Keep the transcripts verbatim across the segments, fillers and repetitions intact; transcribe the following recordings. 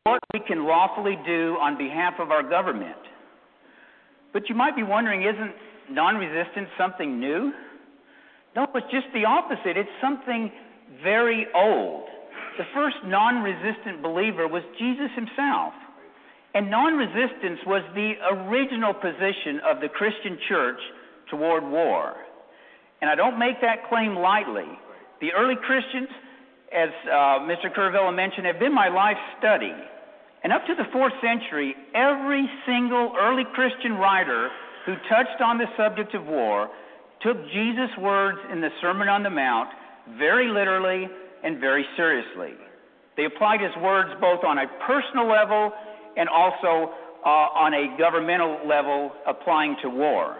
what we can lawfully do on behalf of our government. But you might be wondering, isn't non-resistance something new? No, it's just the opposite. It's something very old. The first non-resistant believer was Jesus himself. And non-resistance was the original position of the Christian church toward war. And I don't make that claim lightly. The early Christians, as uh, Mister Curvella mentioned, have been my life study. And up to the fourth century, every single early Christian writer who touched on the subject of war took Jesus' words in the Sermon on the Mount very literally and very seriously. They applied his words both on a personal level and also uh, on a governmental level applying to war.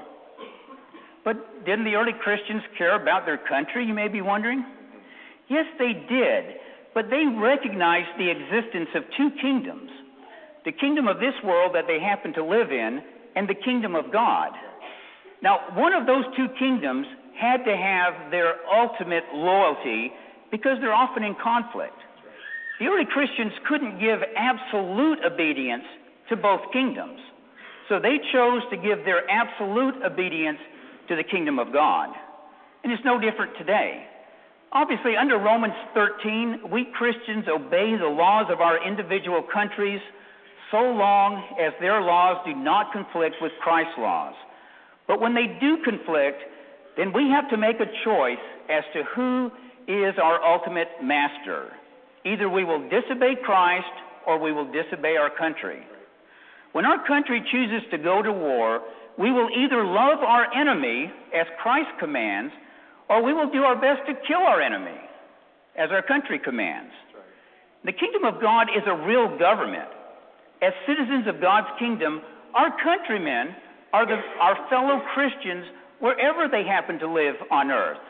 But didn't the early Christians care about their country, you may be wondering? Yes, they did, but they recognized the existence of two kingdoms, the kingdom of this world that they happen to live in and the kingdom of God. Now, one of those two kingdoms had to have their ultimate loyalty because they're often in conflict. The early Christians couldn't give absolute obedience to both kingdoms, so they chose to give their absolute obedience to the kingdom of God. And it's no different today. Obviously, under Romans thirteen, we Christians obey the laws of our individual countries so long as their laws do not conflict with Christ's laws. But when they do conflict, then we have to make a choice as to who is our ultimate master. Either we will disobey Christ or we will disobey our country. When our country chooses to go to war, we will either love our enemy, as Christ commands, or we will do our best to kill our enemy, as our country commands. The kingdom of God is a real government. As citizens of God's kingdom, our countrymen are the, our fellow Christians wherever they happen to live on earth.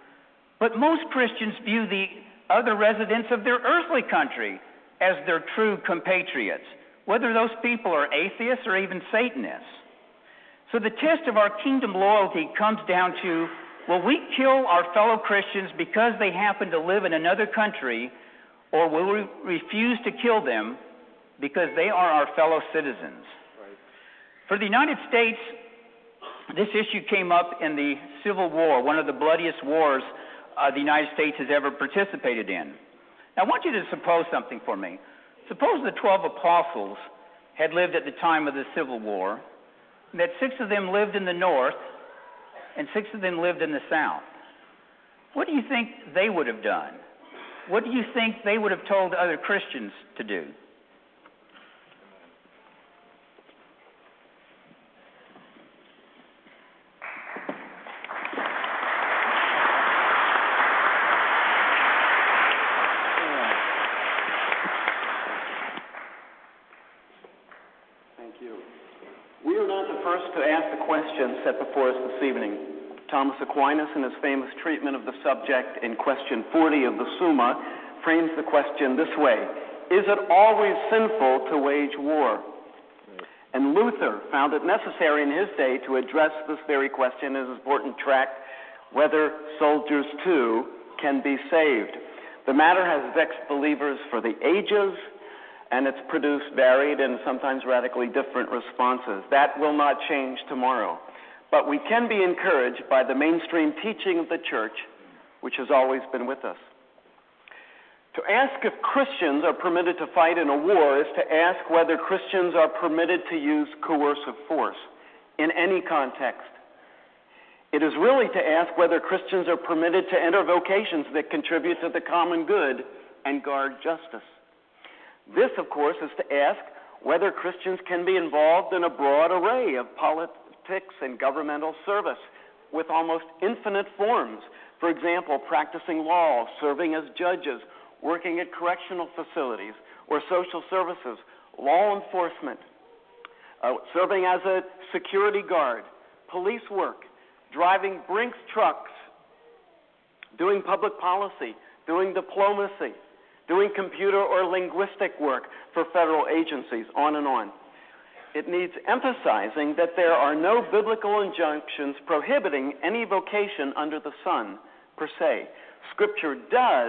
But most Christians view the other residents of their earthly country as their true compatriots, whether those people are atheists or even Satanists. So the test of our kingdom loyalty comes down to, will we kill our fellow Christians because they happen to live in another country, or will we refuse to kill them because they are our fellow citizens? Right. For the United States, this issue came up in the Civil War, one of the bloodiest wars uh, the United States has ever participated in. Now, I want you to suppose something for me. Suppose the twelve apostles had lived at the time of the Civil War, that six of them lived in the north and six of them lived in the south. What do you think they would have done? What do you think they would have told other Christians to do? Set before us this evening. Thomas Aquinas, in his famous treatment of the subject in question forty of the Summa, frames the question this way: is it always sinful to wage war? And Luther found it necessary in his day to address this very question in his important tract, Whether Soldiers Too Can Be Saved. The matter has vexed believers for the ages, and it's produced varied and sometimes radically different responses. That will not change tomorrow. But we can be encouraged by the mainstream teaching of the church, which has always been with us. To ask if Christians are permitted to fight in a war is to ask whether Christians are permitted to use coercive force in any context. It is really to ask whether Christians are permitted to enter vocations that contribute to the common good and guard justice. This, of course, is to ask whether Christians can be involved in a broad array of politics and governmental service with almost infinite forms. For example, practicing law, serving as judges, working at correctional facilities or social services, law enforcement, uh, serving as a security guard, police work, driving Brinks trucks, doing public policy, doing diplomacy, doing computer or linguistic work for federal agencies, on and on. It needs emphasizing that there are no biblical injunctions prohibiting any vocation under the sun, per se. Scripture does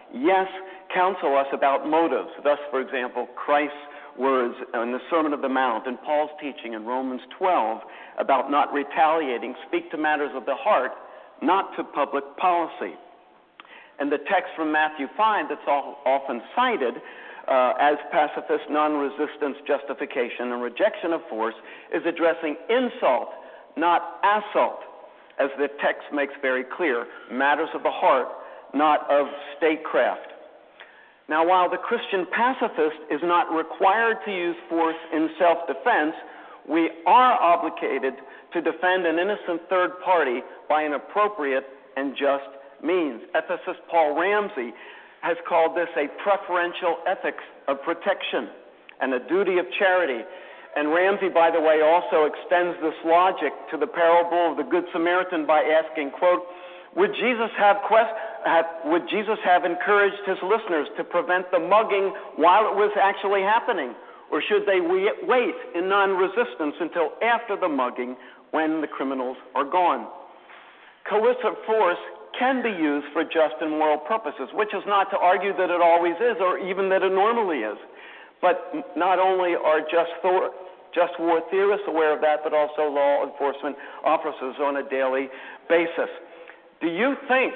yes, counsel us about motives. Thus, for example, Christ's words in the Sermon of the Mount and Paul's teaching in Romans twelve about not retaliating speak to matters of the heart, not to public policy. And the text from Matthew five that's all, often cited uh, as pacifist non-resistance justification and rejection of force is addressing insult, not assault, as the text makes very clear, matters of the heart, not of statecraft. Now, while the Christian pacifist is not required to use force in self-defense, we are obligated to defend an innocent third party by an appropriate and just means. Ethicist Paul Ramsey has called this a preferential ethics of protection and a duty of charity. And Ramsey, by the way, also extends this logic to the parable of the Good Samaritan by asking, quote, would Jesus have, quest- have would Jesus have encouraged his listeners to prevent the mugging while it was actually happening? Or should they wait in non-resistance until after the mugging when the criminals are gone? Coercive force can be used for just and moral purposes, which is not to argue that it always is or even that it normally is. But not only are just, thor- just war theorists aware of that, but also law enforcement officers on a daily basis. Do you think,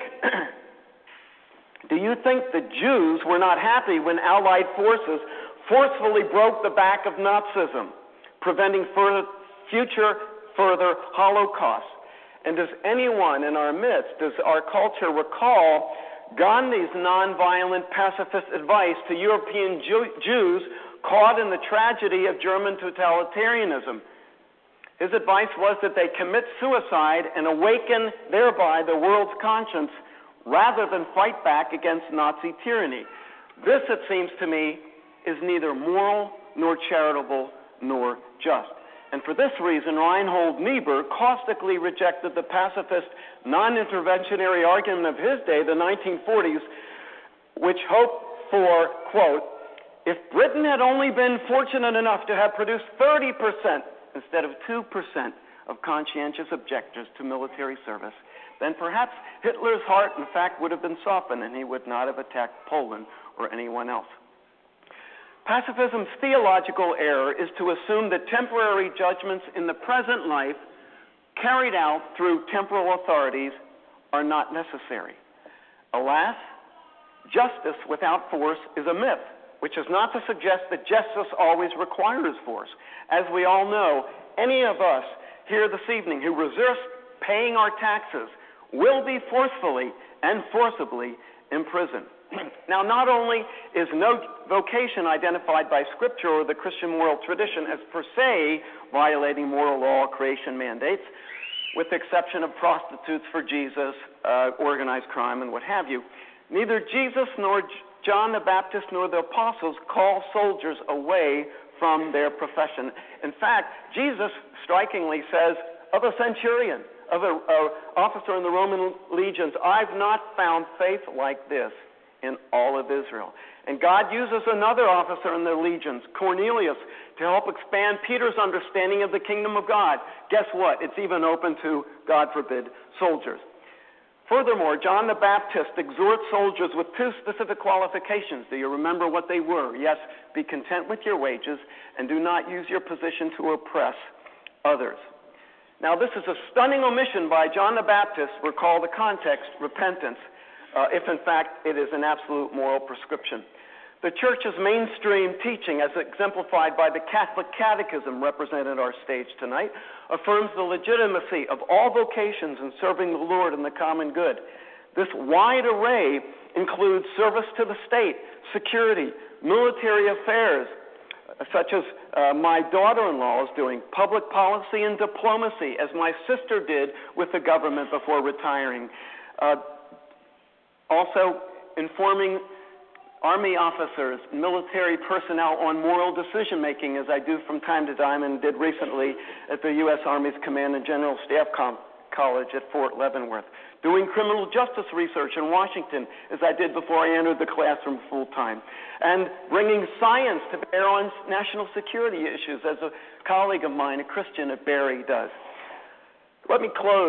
do you think the Jews were not happy when Allied forces forcefully broke the back of Nazism, preventing further, future further Holocausts? And does anyone in our midst, does our culture recall Gandhi's nonviolent pacifist advice to European Jew- Jews caught in the tragedy of German totalitarianism? His advice was that they commit suicide and awaken thereby the world's conscience rather than fight back against Nazi tyranny. This, it seems to me, is neither moral nor charitable nor just. And for this reason, Reinhold Niebuhr caustically rejected the pacifist non-interventionary argument of his day, the nineteen forties, which hoped for, quote, if Britain had only been fortunate enough to have produced thirty percent instead of two percent of conscientious objectors to military service, then perhaps Hitler's heart, in fact, would have been softened and he would not have attacked Poland or anyone else. Pacifism's theological error is to assume that temporary judgments in the present life carried out through temporal authorities are not necessary. Alas, justice without force is a myth, which is not to suggest that justice always requires force. As we all know, any of us here this evening who resist paying our taxes will be forcefully and forcibly imprisoned. Now, not only is no vocation identified by Scripture or the Christian moral tradition as per se violating moral law or creation mandates, with the exception of prostitutes for Jesus, uh, organized crime, and what have you, neither Jesus nor John the Baptist nor the apostles call soldiers away from their profession. In fact, Jesus strikingly says of a centurion, of an officer in the Roman legions, I've not found faith like this in all of Israel. And God uses another officer in the legions, Cornelius, to help expand Peter's understanding of the kingdom of God. Guess what? It's even open to, God forbid, soldiers. Furthermore, John the Baptist exhorts soldiers with two specific qualifications. Do you remember what they were? Yes, be content with your wages and do not use your position to oppress others. Now, this is a stunning omission by John the Baptist. Recall the context, repentance. Uh, if in fact it is an absolute moral prescription. The Church's mainstream teaching, as exemplified by the Catholic Catechism represented our stage tonight, affirms the legitimacy of all vocations in serving the Lord and the common good. This wide array includes service to the state, security, military affairs, such as uh, my daughter-in-law is doing, public policy and diplomacy, as my sister did with the government before retiring. Uh, Also, informing Army officers, military personnel on moral decision-making, as I do from time to time and did recently at the U S Army's Command and General Staff Com- College at Fort Leavenworth. Doing criminal justice research in Washington, as I did before I entered the classroom full-time. And bringing science to bear on national security issues, as a colleague of mine, a Christian at Barry, does. Let me close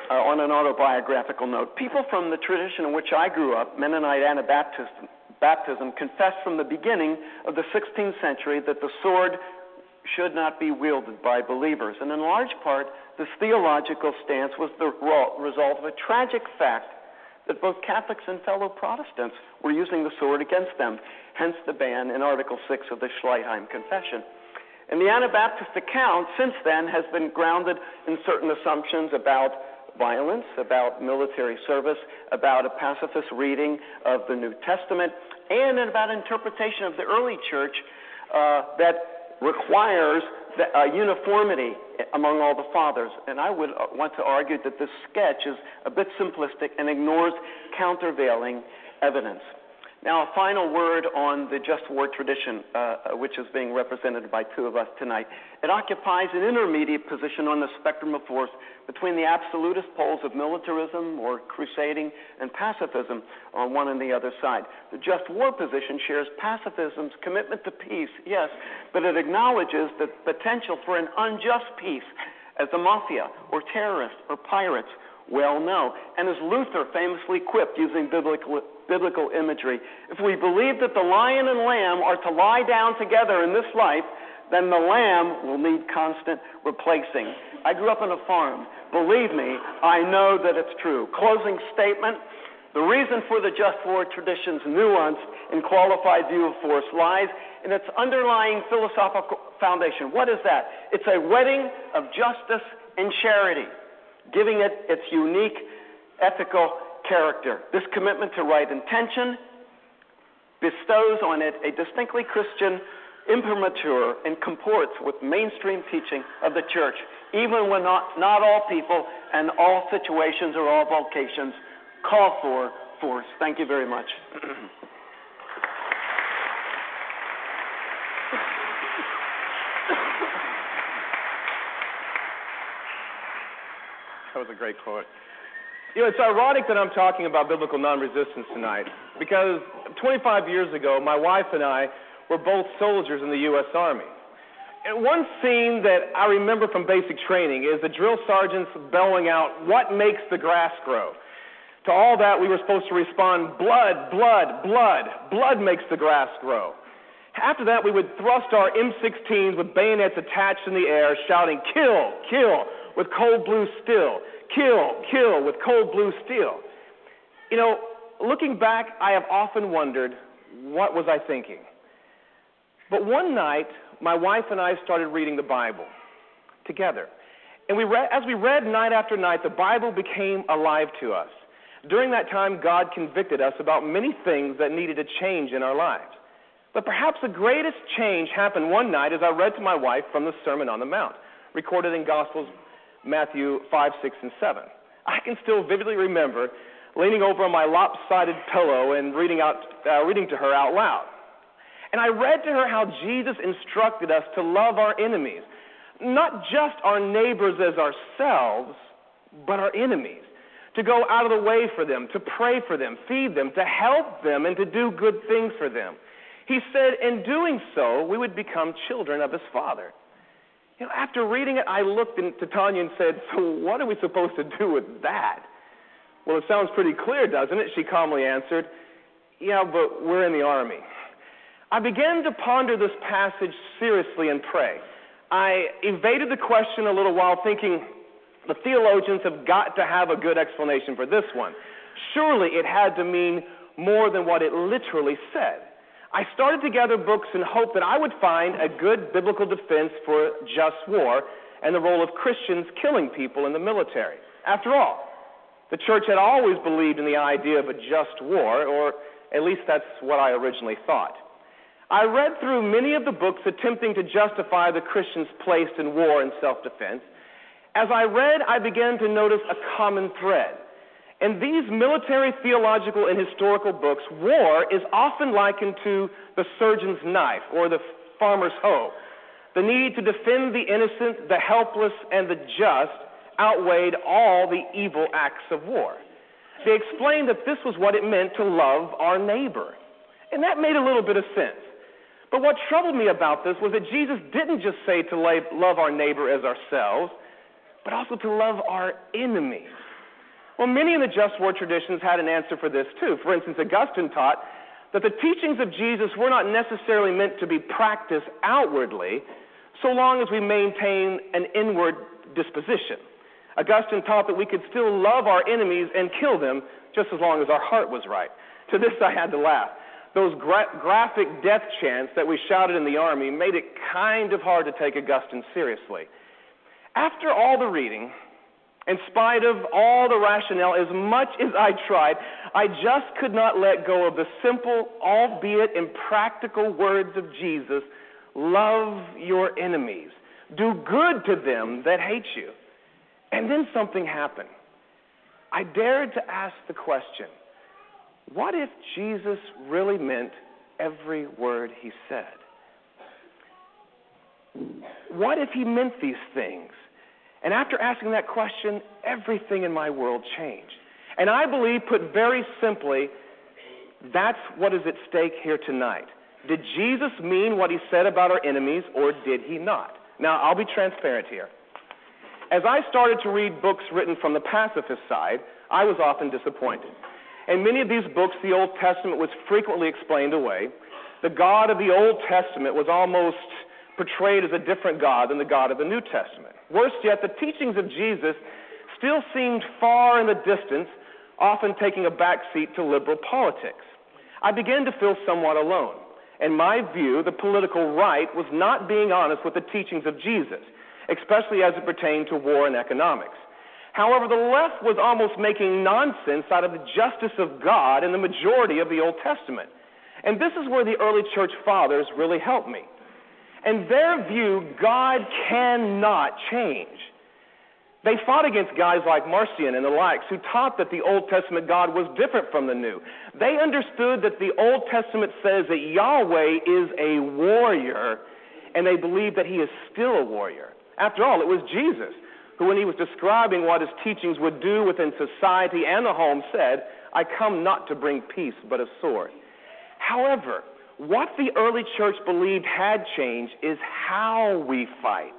uh, on an autobiographical note. People from the tradition in which I grew up, Mennonite Anabaptism, baptism, confessed from the beginning of the sixteenth century that the sword should not be wielded by believers. And in large part, this theological stance was the result of a tragic fact that both Catholics and fellow Protestants were using the sword against them, hence the ban in Article six of the Schleitheim Confession. And the Anabaptist account since then has been grounded in certain assumptions about violence, about military service, about a pacifist reading of the New Testament, and about interpretation of the early church uh, that requires the, uh, uniformity among all the fathers. And I would uh, want to argue that this sketch is a bit simplistic and ignores countervailing evidence. Now, a final word on the just war tradition, uh, which is being represented by two of us tonight. It occupies an intermediate position on the spectrum of force between the absolutist poles of militarism or crusading and pacifism on one and the other side. The just war position shares pacifism's commitment to peace, yes, but it acknowledges the potential for an unjust peace, as the mafia or terrorists or pirates well know. And as Luther famously quipped using biblical biblical imagery, if we believe that the lion and lamb are to lie down together in this life, then the lamb will need constant replacing. I grew up on a farm. Believe me, I know that it's true. Closing statement, the reason for the just war tradition's nuanced and qualified view of force lies in its underlying philosophical foundation. What is that? It's a wedding of justice and charity, giving it its unique ethical character. This commitment to right intention bestows on it a distinctly Christian imprimatur and comports with mainstream teaching of the church, even when not, not all people and all situations or all vocations call for force. Thank you very much. That was a great quote. You know, it's ironic that I'm talking about biblical non-resistance tonight, because twenty-five years ago, my wife and I were both soldiers in the U S Army. And one scene that I remember from basic training is the drill sergeants bellowing out, "What makes the grass grow?" To all that, we were supposed to respond, "Blood, blood, blood. Blood makes the grass grow." After that, we would thrust our M sixteens with bayonets attached in the air, shouting, "Kill, kill," with cold blue steel. Kill, kill, with cold blue steel. You know, looking back, I have often wondered, what was I thinking? But one night, my wife and I started reading the Bible together. And we read, as we read night after night, the Bible became alive to us. During that time, God convicted us about many things that needed to change in our lives. But perhaps the greatest change happened one night as I read to my wife from the Sermon on the Mount, recorded in Gospels Matthew five, six, and seven. I can still vividly remember leaning over on my lopsided pillow and reading out, uh, reading to her out loud. And I read to her how Jesus instructed us to love our enemies, not just our neighbors as ourselves, but our enemies, to go out of the way for them, to pray for them, feed them, to help them, and to do good things for them. He said, in doing so, we would become children of his Father. You know, after reading it, I looked to Tanya and said, "So what are we supposed to do with that?" "Well, it sounds pretty clear, doesn't it?" she calmly answered. "Yeah, but we're in the Army." I began to ponder this passage seriously and pray. I evaded the question a little while, thinking, the theologians have got to have a good explanation for this one. Surely it had to mean more than what it literally said. I started to gather books in hope that I would find a good biblical defense for just war and the role of Christians killing people in the military. After all, the church had always believed in the idea of a just war, or at least that's what I originally thought. I read through many of the books attempting to justify the Christians' place in war and self-defense. As I read, I began to notice a common thread. In these military, theological, and historical books, war is often likened to the surgeon's knife or the farmer's hoe. The need to defend the innocent, the helpless, and the just outweighed all the evil acts of war. They explained that this was what it meant to love our neighbor. And that made a little bit of sense. But what troubled me about this was that Jesus didn't just say to love our neighbor as ourselves, but also to love our enemies. Well, many in the just war traditions had an answer for this too. For instance, Augustine taught that the teachings of Jesus were not necessarily meant to be practiced outwardly, so long as we maintain an inward disposition. Augustine taught that we could still love our enemies and kill them just as long as our heart was right. To this I had to laugh. Those gra- graphic death chants that we shouted in the army made it kind of hard to take Augustine seriously. After all the reading, in spite of all the rationale, as much as I tried, I just could not let go of the simple, albeit impractical words of Jesus: love your enemies. Do good to them that hate you. And then something happened. I dared to ask the question, what if Jesus really meant every word he said? What if he meant these things? And after asking that question, everything in my world changed. And I believe, put very simply, that's what is at stake here tonight. Did Jesus mean what he said about our enemies, or did he not? Now, I'll be transparent here. As I started to read books written from the pacifist side, I was often disappointed. In many of these books, the Old Testament was frequently explained away. The God of the Old Testament was almost portrayed as a different God than the God of the New Testament. Worse yet, the teachings of Jesus still seemed far in the distance, often taking a backseat to liberal politics. I began to feel somewhat alone. In my view, the political right was not being honest with the teachings of Jesus, especially as it pertained to war and economics. However, the left was almost making nonsense out of the justice of God in the majority of the Old Testament. And this is where the early church fathers really helped me. In their view, God cannot change. They fought against guys like Marcion and the likes who taught that the Old Testament God was different from the New. They understood that the Old Testament says that Yahweh is a warrior, and they believed that he is still a warrior. After all, it was Jesus who, when he was describing what his teachings would do within society and the home, said, "I come not to bring peace, but a sword." However, what the early church believed had changed is how we fight.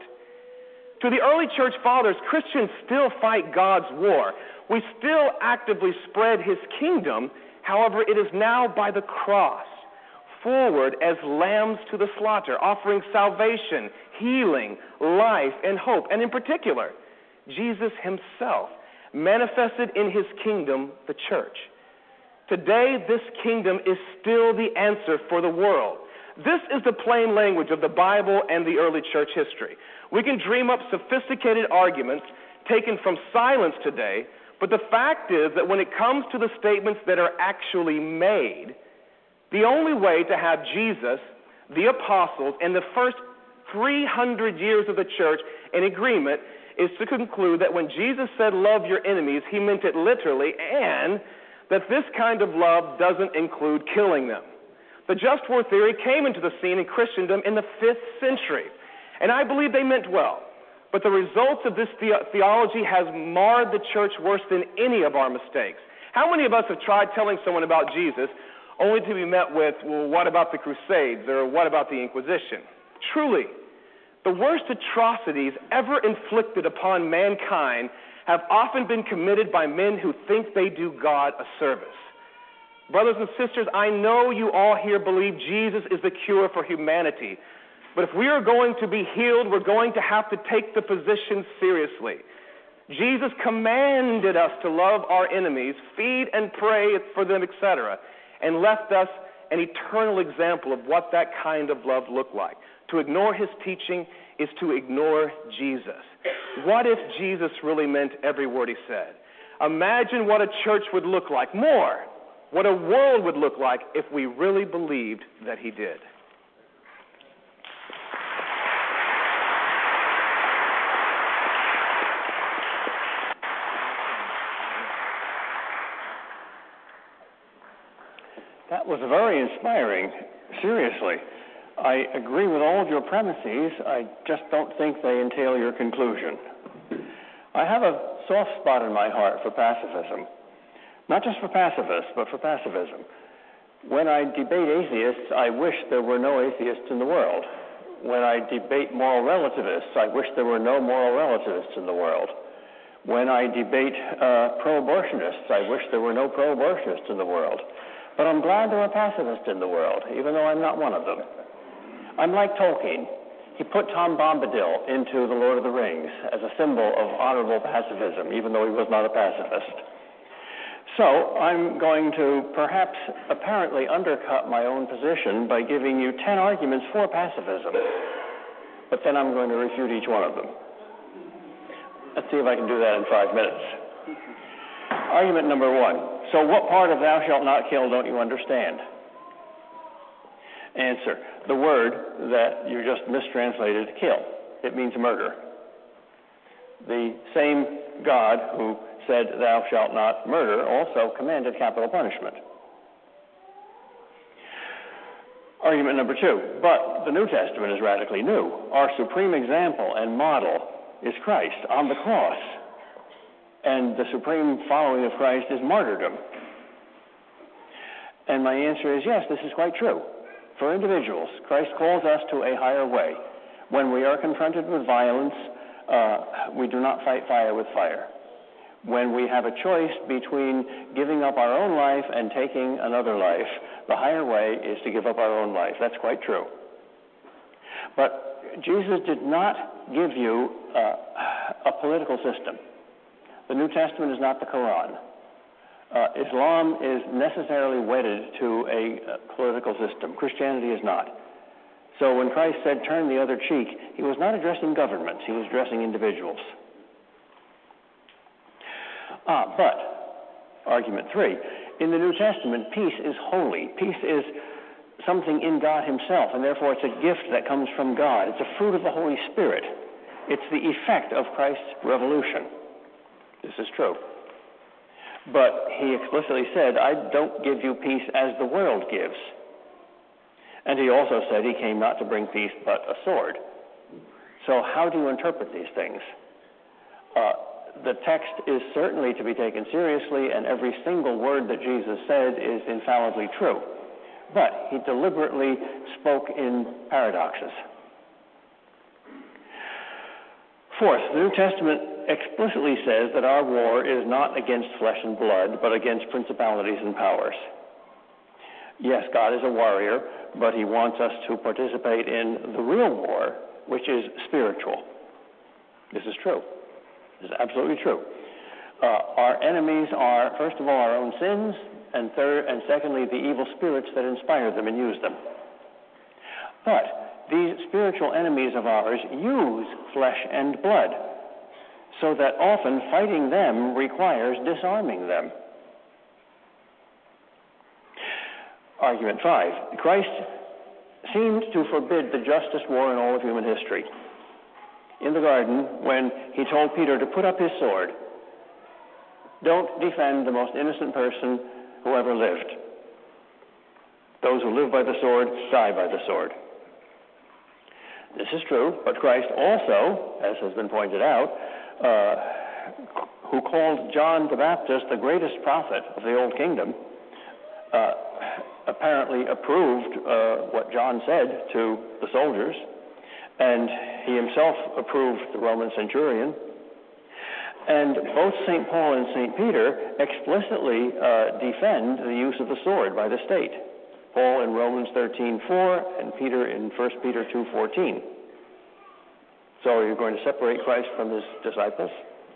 To the early church fathers, Christians still fight God's war. We still actively spread his kingdom. However, it is now by the cross, forward as lambs to the slaughter, offering salvation, healing, life, and hope. And in particular, Jesus himself manifested in his kingdom, the church. Today, this kingdom is still the answer for the world. This is the plain language of the Bible and the early church history. We can dream up sophisticated arguments taken from silence today, but the fact is that when it comes to the statements that are actually made, the only way to have Jesus, the apostles, and the first three hundred years of the church in agreement is to conclude that when Jesus said, "Love your enemies," he meant it literally, and that this kind of love doesn't include killing them. The just war theory came into the scene in Christendom in the fifth century, and I believe they meant well. But the results of this the- theology has marred the church worse than any of our mistakes. How many of us have tried telling someone about Jesus only to be met with, well, what about the Crusades, or what about the Inquisition? Truly, the worst atrocities ever inflicted upon mankind have often been committed by men who think they do God a service. Brothers and sisters, I know you all here believe Jesus is the cure for humanity. But if we are going to be healed, we're going to have to take the position seriously. Jesus commanded us to love our enemies, feed and pray for them, et cetera, and left us an eternal example of what that kind of love looked like. To ignore his teaching is to ignore Jesus. What if Jesus really meant every word he said? Imagine what a church would look like. More, what a world would look like if we really believed that he did. That was very inspiring, seriously. I agree with all of your premises. I just don't think they entail your conclusion. I have a soft spot in my heart for pacifism. Not just for pacifists, but for pacifism. When I debate atheists, I wish there were no atheists in the world. When I debate moral relativists, I wish there were no moral relativists in the world. When I debate uh, pro-abortionists, I wish there were no pro-abortionists in the world. But I'm glad there are pacifists in the world, even though I'm not one of them. I'm like Tolkien. He put Tom Bombadil into The Lord of the Rings as a symbol of honorable pacifism, even though he was not a pacifist. So I'm going to perhaps apparently undercut my own position by giving you ten arguments for pacifism, but then I'm going to refute each one of them. Let's see if I can do that in five minutes. Argument number one. So what part of thou shalt not kill don't you understand? Answer. The word that you just mistranslated, kill. It means murder. The same God who said thou shalt not murder also commanded capital punishment. Argument number two. But the New Testament is radically new. Our supreme example and model is Christ on the cross. And the supreme following of Christ is martyrdom. And my answer is yes, this is quite true. For individuals, Christ calls us to a higher way. When we are confronted with violence, uh, we do not fight fire with fire. When we have a choice between giving up our own life and taking another life, the higher way is to give up our own life. That's quite true. But Jesus did not give you uh, a political system. The New Testament is not the Quran. Uh, Islam is necessarily wedded to a uh, political system. Christianity is not. So when Christ said, turn the other cheek, he was not addressing governments. He was addressing individuals. Ah, but, argument three, in the New Testament, peace is holy. Peace is something in God himself, and therefore it's a gift that comes from God. It's a fruit of the Holy Spirit. It's the effect of Christ's revolution. This is true. But he explicitly said, I don't give you peace as the world gives. And he also said he came not to bring peace but a sword. So how do you interpret these things? Uh, the text is certainly to be taken seriously, and every single word that Jesus said is infallibly true. But he deliberately spoke in paradoxes. Fourth, the New Testament explicitly says that our war is not against flesh and blood, but against principalities and powers. Yes, God is a warrior, but he wants us to participate in the real war, which is spiritual. This is true. This is absolutely true. Uh, our enemies are, first of all, our own sins, and third, and secondly, the evil spirits that inspire them and use them. But these spiritual enemies of ours use flesh and blood, so that often fighting them requires disarming them. Argument five. Christ seemed to forbid the justest war in all of human history. In the garden, when he told Peter to put up his sword, don't defend the most innocent person who ever lived. Those who live by the sword die by the sword. This is true, but Christ also, as has been pointed out, uh, who called John the Baptist the greatest prophet of the Old Kingdom, uh, apparently approved uh, what John said to the soldiers, and he himself approved the Roman centurion. And both Saint Paul and Saint Peter explicitly uh, defend the use of the sword by the state. Paul in Romans thirteen four and Peter in First Peter two fourteen. So are you going to separate Christ from his disciples?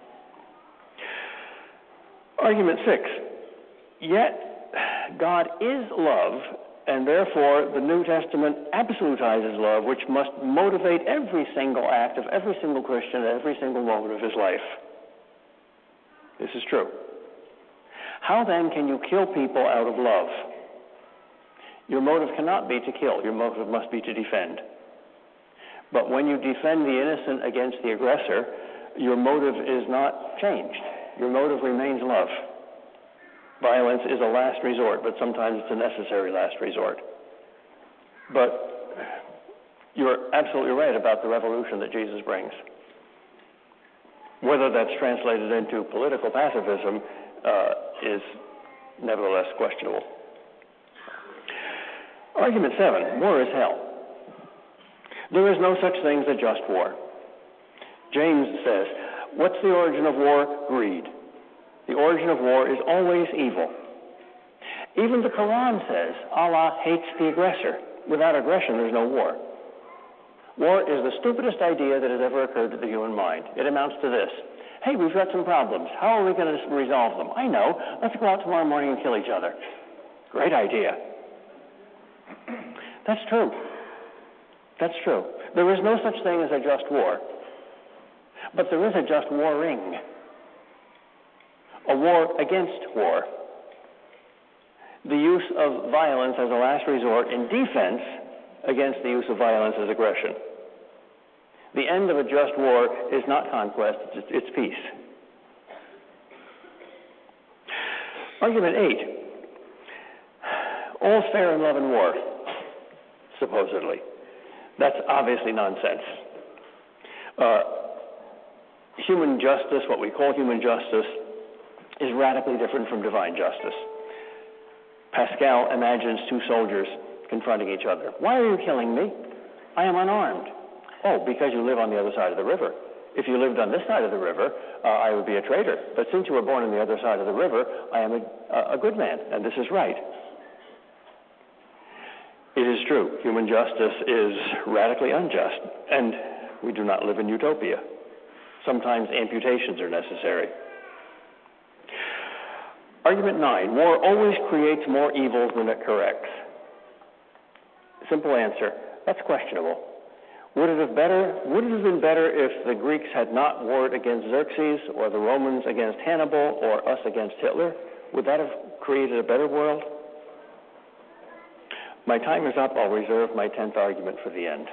Argument six. Yet God is love, and therefore the New Testament absolutizes love, which must motivate every single act of every single Christian at every single moment of his life. This is true. How then can you kill people out of love? Your motive cannot be to kill. Your motive must be to defend. But when you defend the innocent against the aggressor, your motive is not changed. Your motive remains love. Violence is a last resort, but sometimes it's a necessary last resort. But you're absolutely right about the revolution that Jesus brings. Whether that's translated into political pacifism uh, is nevertheless questionable. Argument seven, war is hell. There is no such thing as a just war. James says, What's the origin of war? Greed. The origin of war is always evil. Even the Quran says Allah hates the aggressor. Without aggression, there's no war. War is the stupidest idea that has ever occurred to the human mind. It amounts to this. Hey, we've got some problems. How are we going to resolve them? I know. Let's go out tomorrow morning and kill each other. Great idea. That's true. That's true. There is no such thing as a just war. But there is a just warring. A war against war. The use of violence as a last resort in defense against the use of violence as aggression. The end of a just war is not conquest, it's, it's peace. Argument eight. All's fair in love and war, supposedly. That's obviously nonsense. Uh, human justice, what we call human justice, is radically different from divine justice. Pascal imagines two soldiers confronting each other. Why are you killing me? I am unarmed. Oh, because you live on the other side of the river. If you lived on this side of the river, uh, I would be a traitor. But since you were born on the other side of the river, I am a, a good man, and this is right. It is true, human justice is radically unjust, and we do not live in utopia. Sometimes amputations are necessary. Argument nine, war always creates more evils than it corrects. Simple answer, that's questionable. Would it have better, would it have been better if the Greeks had not warred against Xerxes, or the Romans against Hannibal, or us against Hitler? Would that have created a better world? My time is up. I'll reserve my tenth argument for the end.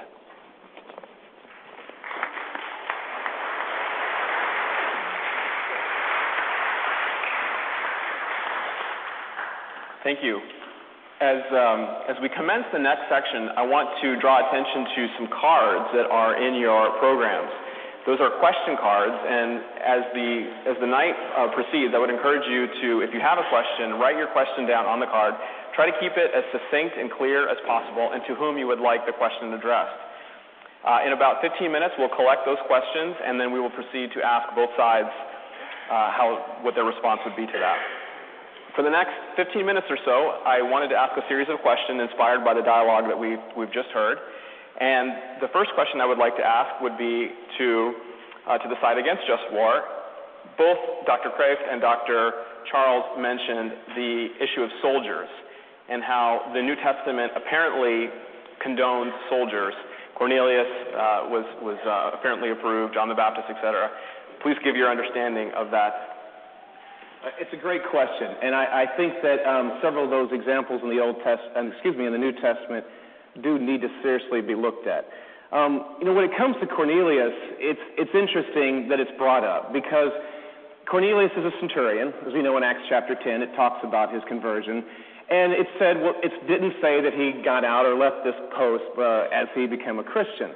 Thank you. As, um, as we commence the next section, I want to draw attention to some cards that are in your programs. Those are question cards, and as the, as the night uh, proceeds, I would encourage you to, if you have a question, write your question down on the card. Try to keep it as succinct and clear as possible, and to whom you would like the question addressed. Uh, in about fifteen minutes, we'll collect those questions, and then we will proceed to ask both sides uh, how, what their response would be to that. For the next fifteen minutes or so, I wanted to ask a series of questions inspired by the dialogue that we've, we've just heard. And the first question I would like to ask would be to, uh, to the side against just war. Both Doctor Kreeft and Doctor Charles mentioned the issue of soldiers and how the New Testament apparently condoned soldiers. Cornelius uh, was, was uh, apparently approved, John the Baptist, et cetera. Please give your understanding of that. It's a great question, and I, I think that um, several of those examples in the Old Testament, excuse me, in the New Testament, do need to seriously be looked at. Um, you know, when it comes to Cornelius, it's it's interesting that it's brought up because Cornelius is a centurion, as we know in Acts chapter ten. It talks about his conversion, and it said, well, it didn't say that he got out or left this post uh, as he became a Christian.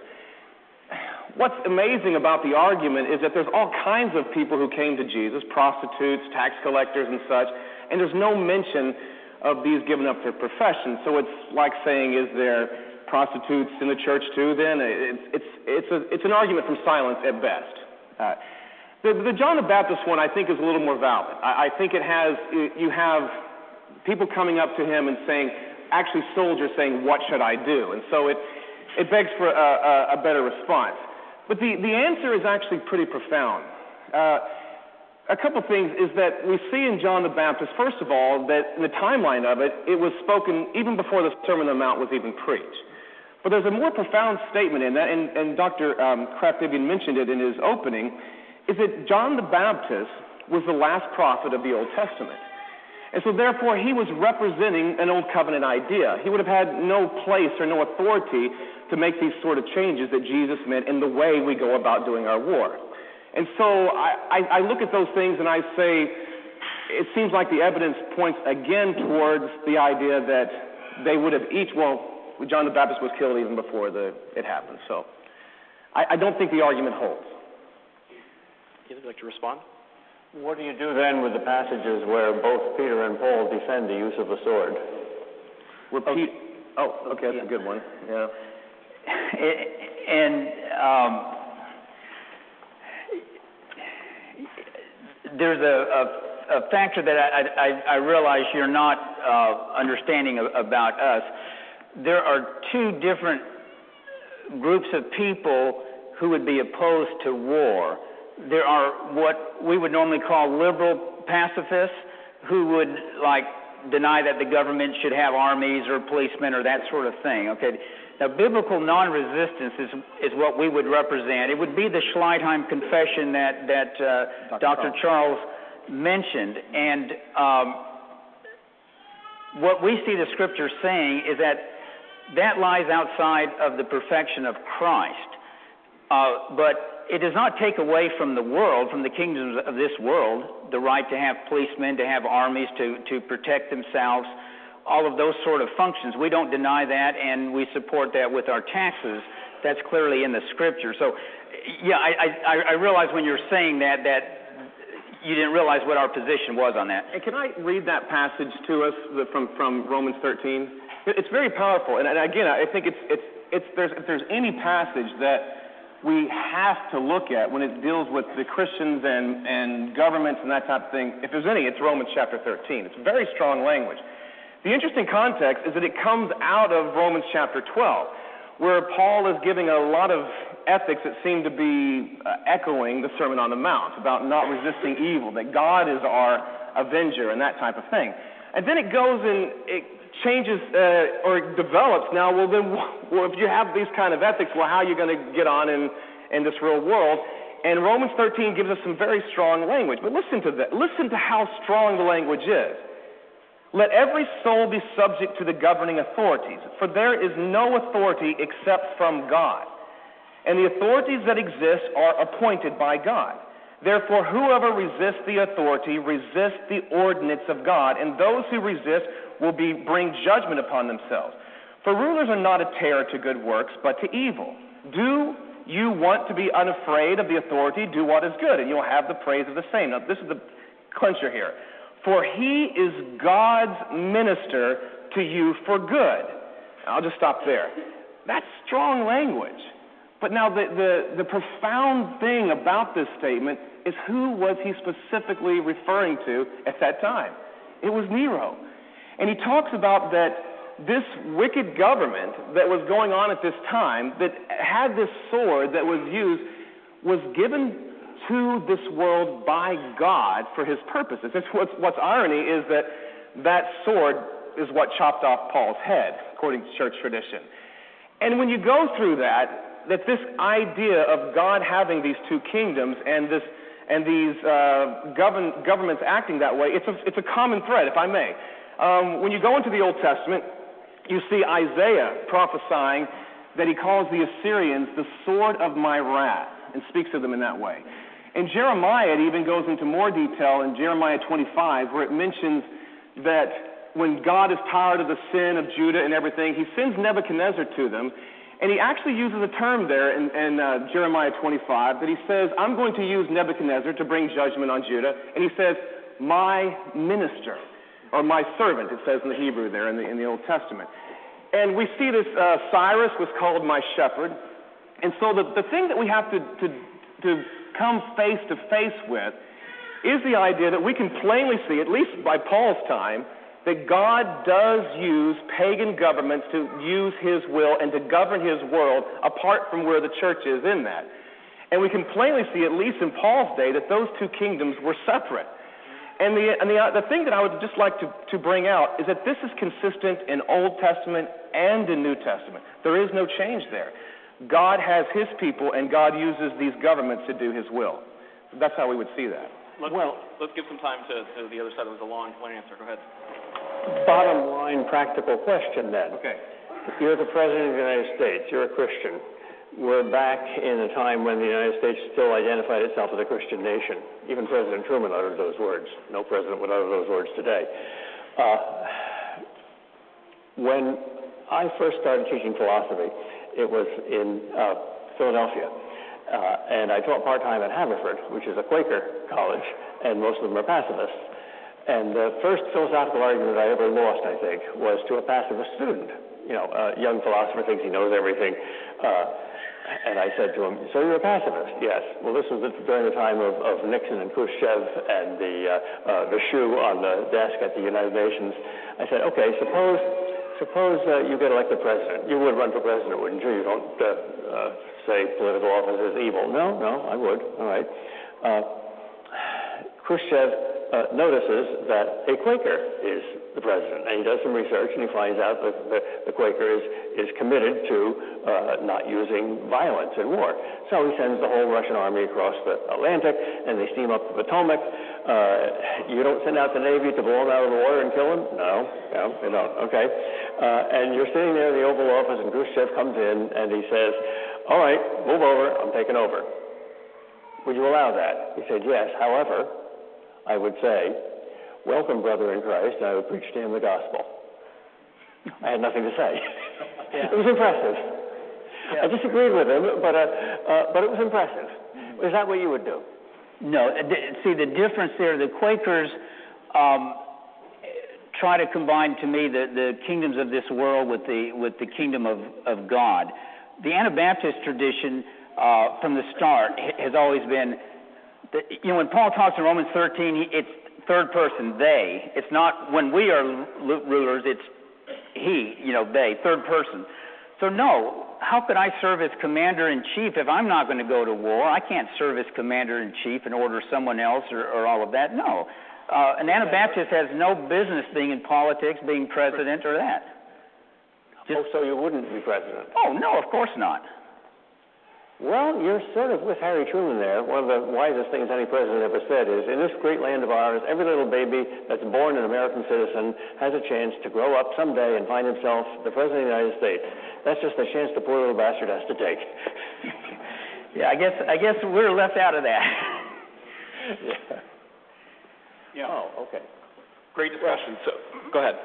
What's amazing about the argument is that there's all kinds of people who came to Jesus, prostitutes, tax collectors, and such, and there's no mention of these giving up their profession. So it's like saying, is there prostitutes in the church too then? It's, it's, it's, a, it's an argument from silence at best. Uh, the, the John the Baptist one, I think, is a little more valid. I, I think it has, you have people coming up to him and saying, actually soldiers saying, what should I do? And so it, it begs for a, a, a better response. But the, the answer is actually pretty profound. Uh, a couple things is that we see in John the Baptist, first of all, that in the timeline of it, it was spoken even before the Sermon on the Mount was even preached. But there's a more profound statement in that, and, and Doctor Um, Kreeft even mentioned it in his opening, is that John the Baptist was the last prophet of the Old Testament. And so therefore he was representing an Old Covenant idea. He would have had no place or no authority to make these sort of changes that Jesus meant in the way we go about doing our war. And so I, I, I look at those things and I say, it seems like the evidence points again towards the idea that they would have each, well, John the Baptist was killed even before the, it happened. So I, I don't think the argument holds. Would you like to respond? What do you do then with the passages where both Peter and Paul defend the use of the sword? Repeat. Oh, okay, that's a good one. Yeah. And um, there's a, a, a factor that I, I, I realize you're not uh, understanding about us. There are two different groups of people who would be opposed to war. There are what we would normally call liberal pacifists who would, like, deny that the government should have armies or policemen or that sort of thing. Okay. Now, biblical non-resistance is is what we would represent. It would be the Schleitheim Confession that that uh, Doctor Charles mentioned, and um, what we see the Scripture saying is that that lies outside of the perfection of Christ. Uh, but it does not take away from the world, from the kingdoms of this world, the right to have policemen, to have armies, to, to protect themselves, all of those sort of functions. We don't deny that, and we support that with our taxes. That's clearly in the Scripture. So, yeah, I, I, I realize when you're saying that, that you didn't realize what our position was on that. And can I read that passage to us from, from Romans thirteen? It's very powerful, and, and again, I think it's, it's, it's, there's, if there's any passage that we have to look at when it deals with the Christians and, and governments and that type of thing, if there's any, it's Romans chapter thirteen. It's very strong language. The interesting context is that it comes out of Romans chapter twelve, where Paul is giving a lot of ethics that seem to be uh, echoing the Sermon on the Mount, about not resisting evil, that God is our avenger and that type of thing. And then it goes and it changes uh, or develops now, well then, well, if you have these kind of ethics, well, how are you going to get on in, in this real world? And Romans thirteen gives us some very strong language. But listen to that. Listen to how strong the language is. Let every soul be subject to the governing authorities, for there is no authority except from God. And the authorities that exist are appointed by God. Therefore, whoever resists the authority resists the ordinance of God, and those who resist will be bring judgment upon themselves. For rulers are not a terror to good works, but to evil. Do you want to be unafraid of the authority? Do what is good, and you'll have the praise of the same. Now, this is the clincher here. For he is God's minister to you for good. I'll just stop there. That's strong language. But now the, the, the profound thing about this statement is who was he specifically referring to at that time? It was Nero. And he talks about that this wicked government that was going on at this time, that had this sword that was used, was given to this world by God for his purposes. That's what's, what's irony is that that sword is what chopped off Paul's head, according to church tradition. And when you go through that, that this idea of God having these two kingdoms and this and these uh, govern, governments acting that way, it's a, it's a common thread, if I may. Um, when you go into the Old Testament, you see Isaiah prophesying that he calls the Assyrians the sword of my wrath and speaks of them in that way. In Jeremiah, it even goes into more detail in Jeremiah twenty-five, where it mentions that when God is tired of the sin of Judah and everything, he sends Nebuchadnezzar to them. And he actually uses a term there in, in uh, Jeremiah twenty-five that he says, I'm going to use Nebuchadnezzar to bring judgment on Judah. And he says, my minister, or my servant, it says in the Hebrew there in the, in the Old Testament. And we see this, uh, Cyrus was called my shepherd. And so the, the thing that we have to, to, to come face to face with is the idea that we can plainly see, at least by Paul's time, that God does use pagan governments to use his will and to govern his world apart from where the church is in that. And we can plainly see, at least in Paul's day, that those two kingdoms were separate. And the and the, uh, the thing that I would just like to, to bring out is that this is consistent in Old Testament and in New Testament. There is no change there. God has his people, and God uses these governments to do his will. That's how we would see that. Let's, well, let's give some time to, to the other side. It was a long, long answer. Go ahead. Bottom line practical question then. Okay. You're the President of the United States. You're a Christian. We're back in a time when the United States still identified itself as a Christian nation. Even President Truman uttered those words. No president would utter those words today. Uh, when I first started teaching philosophy, it was in uh, Philadelphia. Uh, and I taught part-time at Haverford, which is a Quaker college, and most of them are pacifists. And the first philosophical argument I ever lost, I think, was to a pacifist student. You know, a young philosopher thinks he knows everything. Uh, And I said to him, so you're a pacifist? Yes. Well, this was during the time of, of Nixon and Khrushchev and the, uh, uh, the shoe on the desk at the United Nations. I said, okay, suppose suppose uh, you get elected president. You would run for president, wouldn't you? You don't uh, uh, say political office is evil. No, no, I would. All right. Uh, Khrushchev Uh, notices that a Quaker is the president, and he does some research, and he finds out that the, the Quaker is, is committed to uh, not using violence in war. So he sends the whole Russian army across the Atlantic, and they steam up the Potomac. Uh, you don't send out the Navy to blow him out of the water and kill him? No, no, they don't. Okay. Uh, and you're sitting there in the Oval Office, and Khrushchev comes in, and he says, all right, move over, I'm taking over. Would you allow that? He said, yes. However, I would say, welcome, brother in Christ, and I would preach to him the gospel. I had nothing to say. Yeah. It was impressive. Yeah. I disagreed with him, but, uh, uh, but it was impressive. Mm-hmm. Is that what you would do? No. See, the difference there, the Quakers um, try to combine, to me, the, the kingdoms of this world with the, with the kingdom of, of God. The Anabaptist tradition uh, from the start has always been, The, you know, when Paul talks in Romans thirteen, he, it's third person, they. It's not when we are l- rulers, it's he, you know, they, third person. So no, how could I serve as commander-in-chief if I'm not going to go to war? I can't serve as commander-in-chief and order someone else or, or all of that. No. Uh, an Anabaptist has no business being in politics, being president or that. Just, oh, so you wouldn't be president? Oh, no, of course not. Well, you're sort of with Harry Truman there. One of the wisest things any president ever said is, in this great land of ours, every little baby that's born an American citizen has a chance to grow up someday and find himself the president of the United States. That's just a chance the poor little bastard has to take. Yeah, I guess I guess we're left out of that. Yeah. Yeah. Oh, okay. Great discussion. So, go ahead.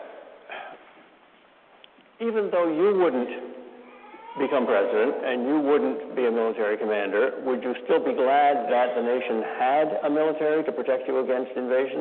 Even though you wouldn't become president and you wouldn't be a military commander, would you still be glad that the nation had a military to protect you against invasion?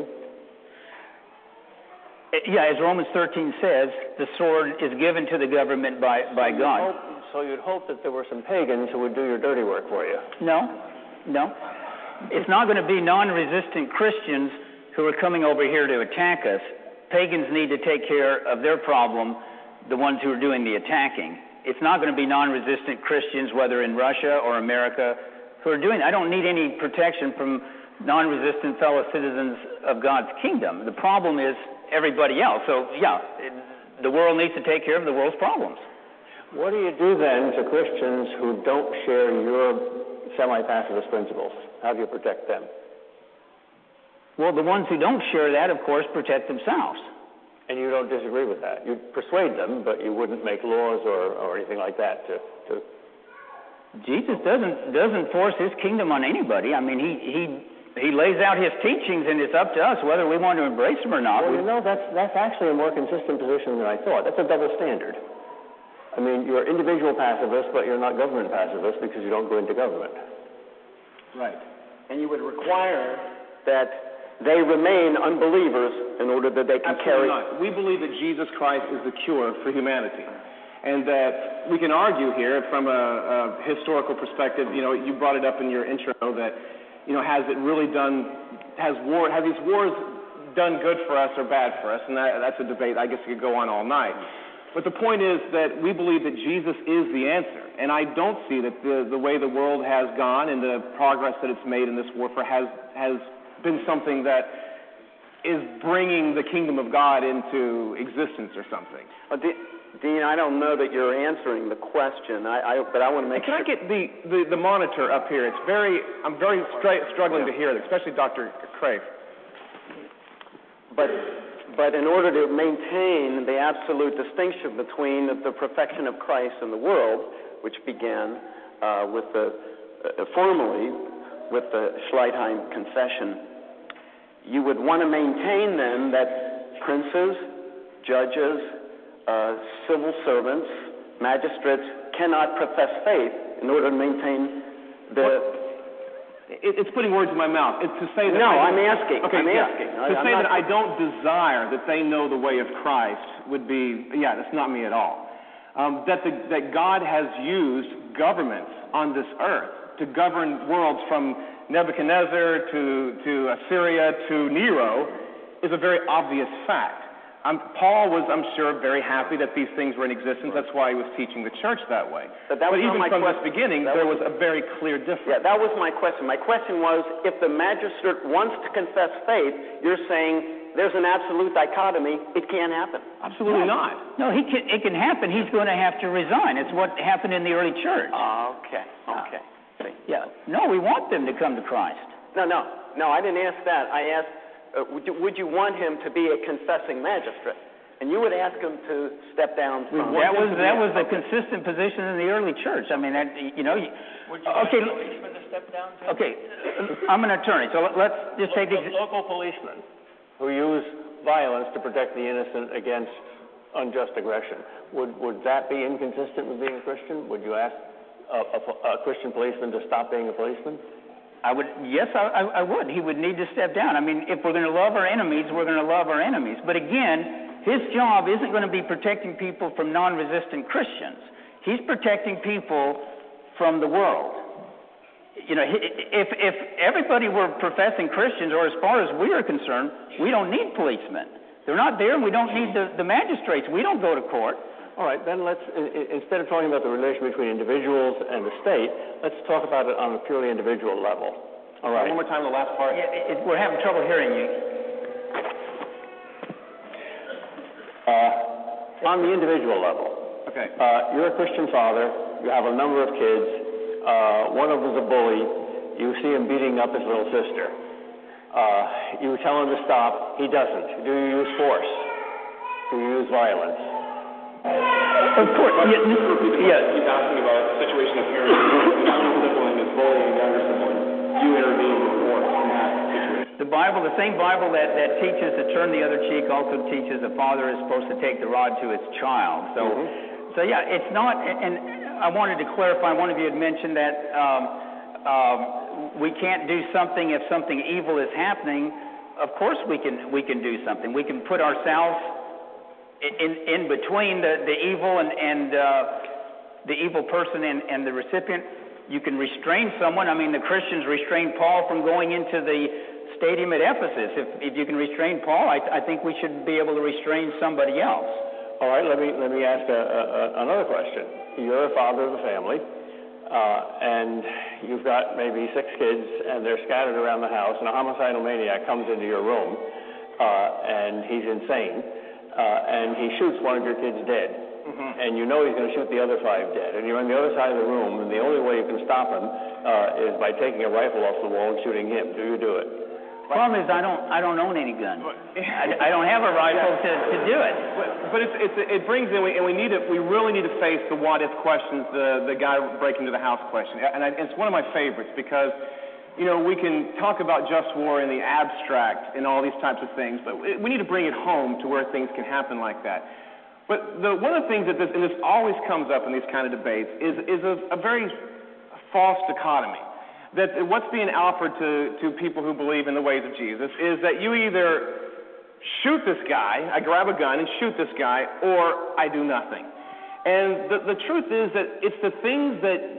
Yeah, as Romans thirteen says, the sword is given to the government by, by so God. Hope, so you'd hope that there were some pagans who would do your dirty work for you? No, no. It's not going to be non-resistant Christians who are coming over here to attack us. Pagans need to take care of their problem, the ones who are doing the attacking. It's not going to be non-resistant Christians, whether in Russia or America, who are doing it. I don't need any protection from non-resistant fellow citizens of God's kingdom. The problem is everybody else. So, yeah, the world needs to take care of the world's problems. What do you do then to Christians who don't share your semi-pacifist principles? How do you protect them? Well, the ones who don't share that, of course, protect themselves. And you don't disagree with that. You'd persuade them, but you wouldn't make laws or, or anything like that to, to... Jesus doesn't doesn't force his kingdom on anybody. I mean, he he he lays out his teachings, and it's up to us whether we want to embrace them or not. Well, you know, that's that's actually a more consistent position than I thought. That's a double standard. I mean, you're individual pacifist, but you're not government pacifist because you don't go into government. Right. And you would require that they remain unbelievers in order that they can Absolutely carry... not. We believe that Jesus Christ is the cure for humanity. And that we can argue here from a, a historical perspective, you know, you brought it up in your intro that, you know, has it really done, has war, have these wars done good for us or bad for us? And that, that's a debate I guess it could go on all night. But the point is that we believe that Jesus is the answer. And I don't see that the, the way the world has gone and the progress that it's made in this warfare has has been something that is bringing the kingdom of God into existence or something. Uh, Dean, I don't know that you're answering the question, I, I, but I want to make Can sure... I get the, the, the monitor up here? It's very, I'm very stra- struggling yeah. to hear it, especially Doctor Crave. But, but in order to maintain the absolute distinction between the perfection of Christ and the world, which began uh, with the, uh, formally with the Schleitheim Confession, you would want to maintain then that princes, judges, uh, civil servants, magistrates cannot profess faith in order to maintain the... What? It, it's putting words in my mouth. It's to say that... No, I I'm asking. Okay, I'm yeah. asking. To I, say I'm that I don't desire that they know the way of Christ would be... Yeah, that's not me at all. um, that, the, that God has used governments on this earth to govern worlds from Nebuchadnezzar to, to Assyria to Nero is a very obvious fact. Um, Paul was, I'm sure, very happy that these things were in existence. That's why he was teaching the church that way. But, that but was even my from question. the beginning, that there was, was a very clear difference. Yeah, that was my question. My question was, if the magistrate wants to confess faith, you're saying there's an absolute dichotomy. It can't happen. Absolutely no. not. No, he can, it can happen. He's going to have to resign. It's what happened in the early church. Okay, okay. See. Yeah. No, we want them to come to Christ. No, no, no, I didn't ask that. I asked, uh, would, you, would you want him to be a confessing magistrate? And you would ask him to step down from... That was that was a consistent position in the early church. I mean, that, you know... You, would you okay, like a policeman to step down, too? Okay, I'm an attorney, so let's just take the... Local policemen who use violence to protect the innocent against unjust aggression. Would would that be inconsistent with being a Christian? Would you ask a, a, a Christian policeman to stop being a policeman? I would, yes, I, I, I would. He would need to step down. I mean, if we're going to love our enemies, we're going to love our enemies. But again, his job isn't going to be protecting people from non-resistant Christians. He's protecting people from the world. You know, if if everybody were professing Christians, or as far as we are concerned, we don't need policemen. They're not there, and we don't need the, the magistrates. We don't go to court. All right, then let's, instead of talking about the relation between individuals and the state, let's talk about it on a purely individual level. All right. One more time, the last part. Yeah, it, we're having trouble hearing you. Uh, on the individual level. Okay. Uh, you're a Christian father. You have a number of kids. Uh, one of them is a bully. You see him beating up his little sister. Uh, you tell him to stop. He doesn't. Do you use force? Do you use violence? Of course. Yeah, yeah. He's asking about a situation of parenting. The younger sibling is bullying the younger sibling. You intervene with force in that situation. The Bible, the same Bible that, that teaches to turn the other cheek, also teaches a father is supposed to take the rod to his child. So, mm-hmm. so yeah, it's not. And I wanted to clarify. One of you had mentioned that um, um, we can't do something if something evil is happening. Of course, we can. We can do something. We can put ourselves in in between the, the evil and and uh, the evil person and, and the recipient. You can restrain someone. I mean, the Christians restrained Paul from going into the stadium at Ephesus. If if you can restrain Paul, I, I think we should be able to restrain somebody else. All right. Let me let me ask a, a, another question. You're a father of a family, uh, and you've got maybe six kids, and they're scattered around the house. And a homicidal maniac comes into your room, uh, and he's insane. Uh, and he shoots one of your kids dead. Mm-hmm. And you know he's going to shoot the other five dead. And you're on the other side of the room, and the only way you can stop him uh, is by taking a rifle off the wall and shooting him. Do you do it? Problem is, I don't, I don't own any guns. I, I don't have a rifle to, to do it. But, but it's, it's, it brings in, and we need to, we really need to face the what-if questions, the, the guy breaking into the house question. And I, it's one of my favorites because, you know, we can talk about just war in the abstract and all these types of things, but we need to bring it home to where things can happen like that. But the, one of the things that this, and this always comes up in these kind of debates, is, is a, a very false dichotomy. That what's being offered to, to people who believe in the ways of Jesus is that you either shoot this guy, I grab a gun and shoot this guy, or I do nothing. And the, the truth is that it's the things that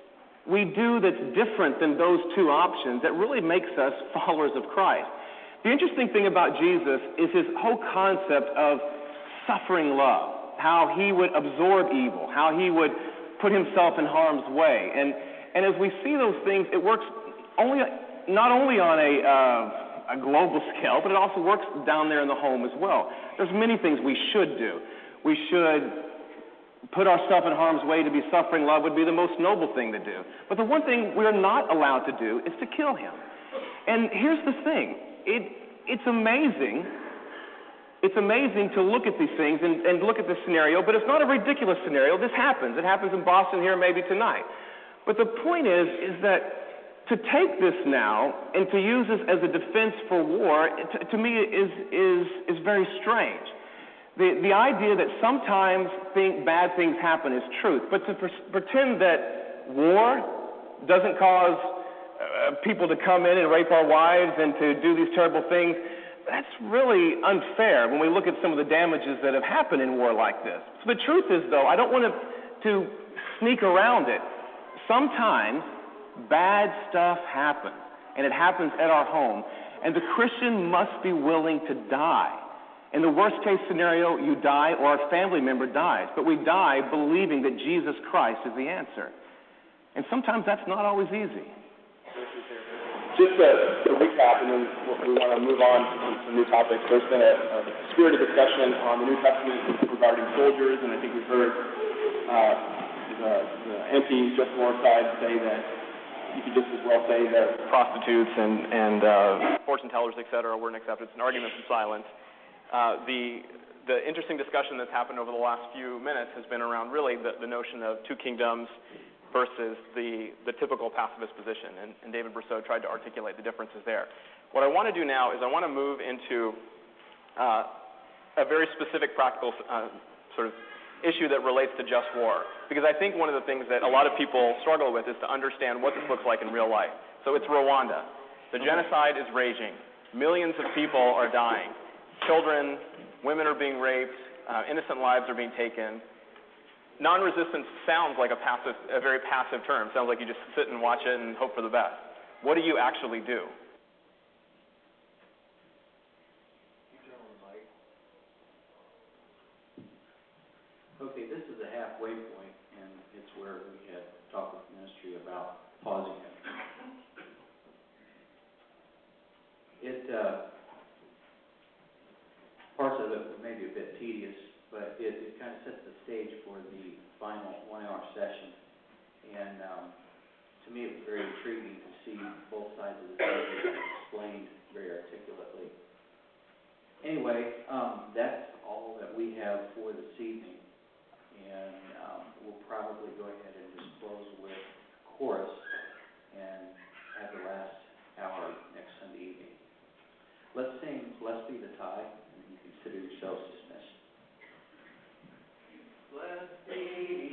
we do that's different than those two options that really makes us followers of Christ. The interesting thing about Jesus is his whole concept of suffering love, how he would absorb evil, how he would put himself in harm's way. And and as we see those things, it works only not only on a, uh, a global scale, but it also works down there in the home as well. There's many things we should do. We should put ourselves in harm's way. To be suffering love would be the most noble thing to do. But the one thing we're not allowed to do is to kill him. And here's the thing. It, it's amazing. It's amazing to look at these things and, and look at this scenario, but it's not a ridiculous scenario. This happens. It happens in Boston here maybe tonight. But the point is, is that to take this now and to use this as a defense for war, to, to me is, is, is very strange. The, the idea that sometimes think bad things happen is truth, but to pre- pretend that war doesn't cause uh, people to come in and rape our wives and to do these terrible things, that's really unfair when we look at some of the damages that have happened in war like this. So the truth is, though, I don't want to, to sneak around it. Sometimes bad stuff happens, and it happens at our home, and the Christian must be willing to die. In the worst-case scenario, you die or a family member dies, but we die believing that Jesus Christ is the answer. And sometimes that's not always easy. Just to, to recap, and then we want to move on to some, some new topics. There's been a, a spirited discussion on the New Testament regarding soldiers, and I think we've heard uh, the, the anti-Just War side say that you could just as well say that prostitutes and, and uh, fortune tellers, et cetera, weren't accepted. It's an argument from silence. Uh, the the interesting discussion that's happened over the last few minutes has been around really the, the notion of two kingdoms versus the, the typical pacifist position, and, and David Brousseau tried to articulate the differences there. What I want to do now is I want to move into uh, a very specific practical uh, sort of issue that relates to just war, because I think one of the things that a lot of people struggle with is to understand what this looks like in real life. So it's Rwanda. The genocide is raging. Millions of people are dying. Children, women are being raped, uh, innocent lives are being taken. Non-resistance sounds like a passive, a very passive term. Sounds like you just sit and watch it and hope for the best. What do you actually do? Okay, this is a halfway point, and it's where we had talked with the ministry about pausing it. It uh, parts of it may be a bit tedious, but it, it kind of sets the stage for the final one-hour session. And um, to me, it was very intriguing to see both sides of the subject explained very articulately. Anyway, um, that's all that we have for this evening. And um, we'll probably go ahead and just close with chorus and have the last hour next Sunday evening. Let's sing Blessed Be the Tie, and you consider yourselves dismissed. Blessed be